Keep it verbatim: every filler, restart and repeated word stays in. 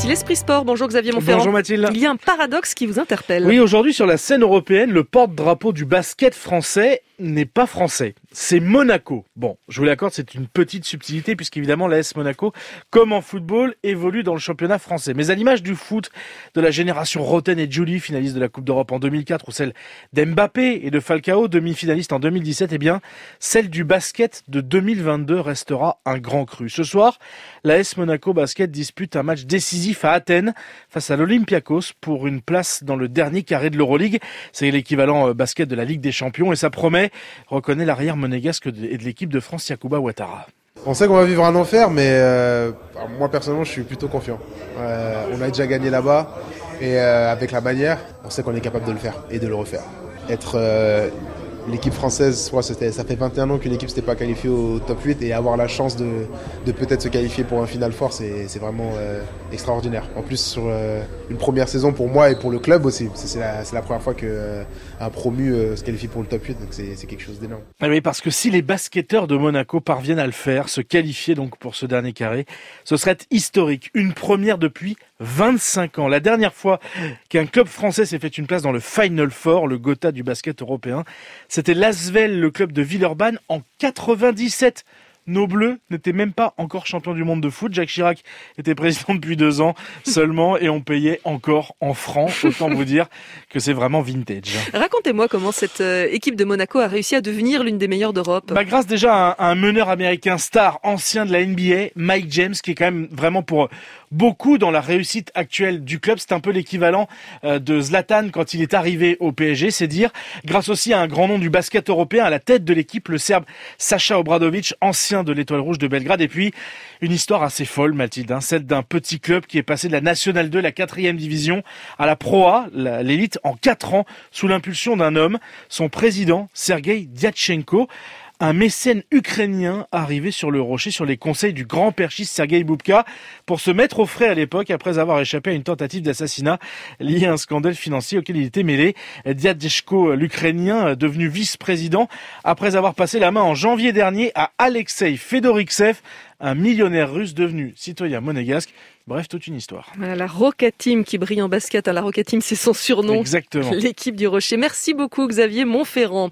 Voici l'Esprit Sport. Bonjour Xavier Monferrand. Bonjour Mathilde. Il y a un paradoxe qui vous interpelle. Oui, aujourd'hui sur la scène européenne, le porte-drapeau du basket français n'est pas français. C'est Monaco. Bon, je vous l'accorde, c'est une petite subtilité puisqu'évidemment l'A S Monaco, comme en football, évolue dans le championnat français. Mais à l'image du foot de la génération Roten et Giuli, finaliste de la Coupe d'Europe en deux mille quatre, ou celle d'Mbappé et de Falcao, demi-finaliste en deux mille dix-sept, eh bien, celle du basket de deux mille vingt-deux restera un grand cru. Ce soir, l'A S Monaco Basket dispute un match décisif à Athènes face à l'Olympiakos pour une place dans le dernier carré de l'Euroleague. C'est l'équivalent basket de la Ligue des Champions et ça promet, reconnaît l'arrière monégasque et de l'équipe de France, Yacouba Ouattara. On sait qu'on va vivre un enfer, mais euh, moi personnellement je suis plutôt confiant. Euh, on a déjà gagné là-bas et euh, avec la manière, on sait qu'on est capable de le faire et de le refaire. Être euh, l'équipe française, moi, ça fait vingt et un ans qu'une équipe ne s'était pas qualifiée au top huit et avoir la chance de, de peut-être se qualifier pour un Final Four, c'est, c'est vraiment euh, extraordinaire. En plus sur euh, une première saison pour moi et pour le club aussi, c'est la, c'est la première fois qu'un euh, promu euh, se qualifie pour le top huit, donc c'est, c'est quelque chose d'énorme. Ah oui, parce que si les basketteurs de Monaco parviennent à le faire, se qualifier donc pour ce dernier carré, ce serait historique. Une première depuis vingt-cinq ans. La dernière fois qu'un club français s'est fait une place dans le Final Four, le Gotha du basket européen, c'était l'Asvel, le club de Villeurbanne, en quatre-vingt-dix-sept. Nos Bleus n'étaient même pas encore champions du monde de foot. Jacques Chirac était président depuis deux ans seulement et on payait encore en francs. Autant vous dire que c'est vraiment vintage. Racontez-moi comment cette euh, équipe de Monaco a réussi à devenir l'une des meilleures d'Europe. Bah, grâce déjà à un, à un meneur américain star, ancien de la N B A, Mike James, qui est quand même vraiment pour beaucoup dans la réussite actuelle du club. C'est un peu l'équivalent euh, de Zlatan quand il est arrivé au P S G. C'est dire, grâce aussi à un grand nom du basket européen, à la tête de l'équipe, le Serbe Sacha Obradovic, ancien de l'Étoile Rouge de Belgrade. Et puis, une histoire assez folle, Mathilde, hein, celle d'un petit club qui est passé de la National deux, la quatrième division, à la Pro A, la, l'élite, en quatre ans, sous l'impulsion d'un homme, son président, Sergei Diatchenko, un mécène ukrainien arrivé sur le rocher sur les conseils du grand perchiste Sergei Boubka pour se mettre au frais à l'époque après avoir échappé à une tentative d'assassinat liée à un scandale financier auquel il était mêlé. Diatchenko, l'Ukrainien, devenu vice-président après avoir passé la main en janvier dernier à Alexei Fedoriksev, un millionnaire russe devenu citoyen monégasque. Bref, toute une histoire. Voilà, la Roca Team qui brille en basket. La Roca Team, c'est son surnom. Exactement. L'équipe du Rocher. Merci beaucoup Xavier Monferrand.